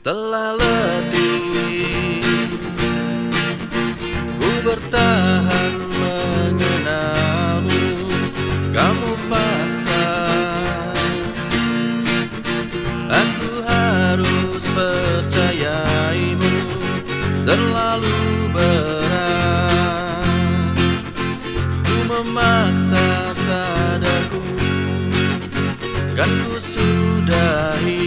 Telah letih ku bertahan mengenalmu. Kamu paksa aku harus percayaimu. Terlalu berat ku memaksa sadarku, kan ku sudahi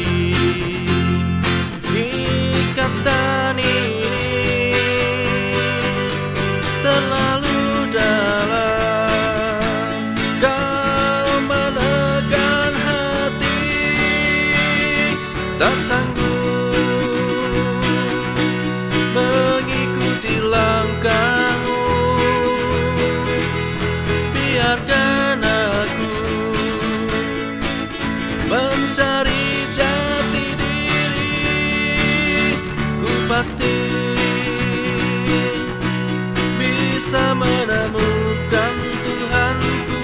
ikatan ini. Terlalu dalam kau menekan hati, tak sanggup mengikuti langkahmu. Biarkan aku mencari jati diri, ku pasti bisa menemukan Tuhanku.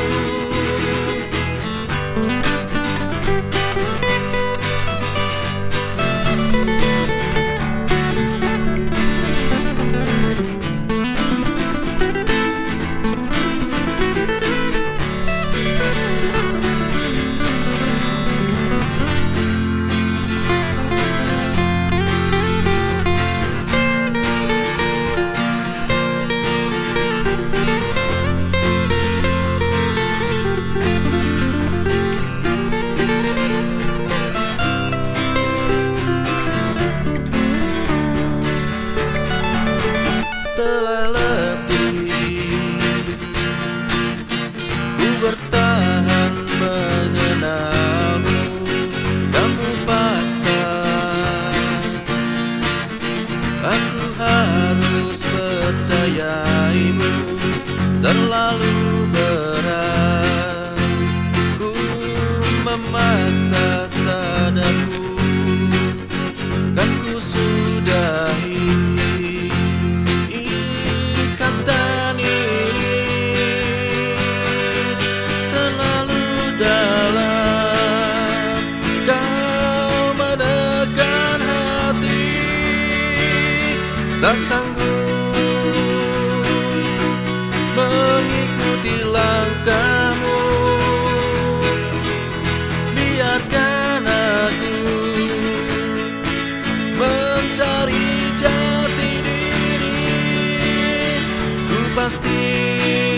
Telah letih ku bertahan mengenalmu. Kamu paksa aku harus percayaimu. Terlalu berat ku memaksa sadarku, kan ku sudahi ikatan ini. Terlalu dalam kau menekan hati, tak sanggup mengikuti langkahmu. Biarkan aku mencari jati diri, ku pasti